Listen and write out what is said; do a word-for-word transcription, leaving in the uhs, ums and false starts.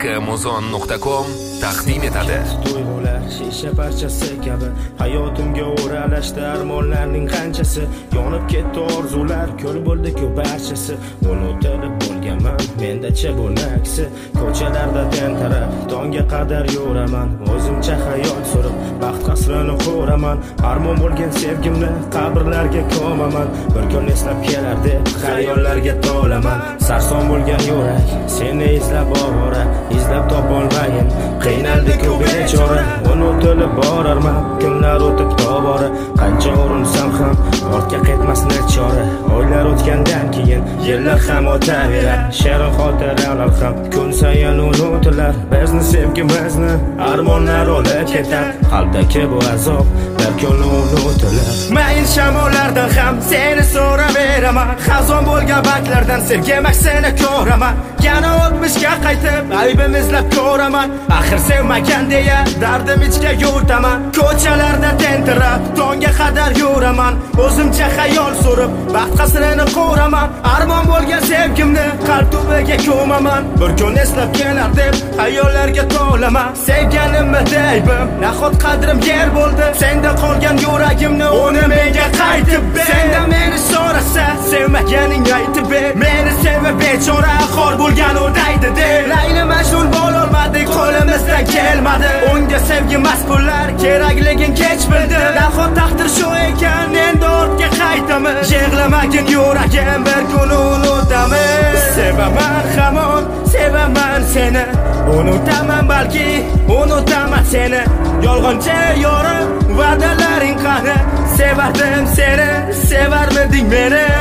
muzon nuqta com taqdim etadi. Tuyg'ular shisha parchasi kabi hayotimga o'ralashdi armonlarning qanchasi, yonib ketdi orzular, ko'l bo'ldi-ku barchasi. Unutilib bo'lganman mendacha bu naksi, ko'chalarda tentirab tongga qadar yuraman, o'zimcha hayot surib baxt qasrini quraman. Armon bo'lgan sevgimni qabrlarga ko'maman, bir kun eslab kelar deb xayollarga to'laman. Sarson bo'lgan yurak seni izlab ovora, izlab topolmayin qiynaldi-ku bechora. Unutilib borarman kunlar o'tib tobora, qancha urinsam ham ortga qaytmas nachora. Oylar o'tgandan keyin yillar ham o'taverar, shirin xotiralar ham kun sayin unutilar. Bizni sevgimizni armonlar olib ketar, qalbdagi bu azob bir kun unutilar. Mayin shamollarda ham seni so'raveraman, xazon bo'lgan baklardan sevgim aksini ko'raman. Yana o'tmishga qaytib aybim izlab ko'raman, axir sevmagan deya dardim ichga yutaman. Ko'chalarda tentirab tongga qadar yuraman, o'zimcha xayol surib baxt qasrini quraman. Armon bo'lgan sevgimni qalb tubiga ko'maman, bir kun eslab kelar deb xayollarga to'laman. Sevganimni deybim nahot qadrim yer bo'ldi, senda qolgan yuragimni uni menga qaytib ber. Senda meni so'rasa sevmaganing aytib ber, meni sevib bechora xor bo'lgan o'daydi de. Layli majnun bo'lolmadik, qo'limizdan kelmadi, unga sevgi mas'ullar kerakligin kech bildi. Nahot taqdir shu ekan, endi ortga qaytamiz. Yig'lamagin yuragim, bir kun unutamiz. Sevaman hamon, sevaman seni, unutaman balki, unutaman seni. Yolg'onchi yorim, va'dalaring qani, sevardim seni, sevarmiding meni?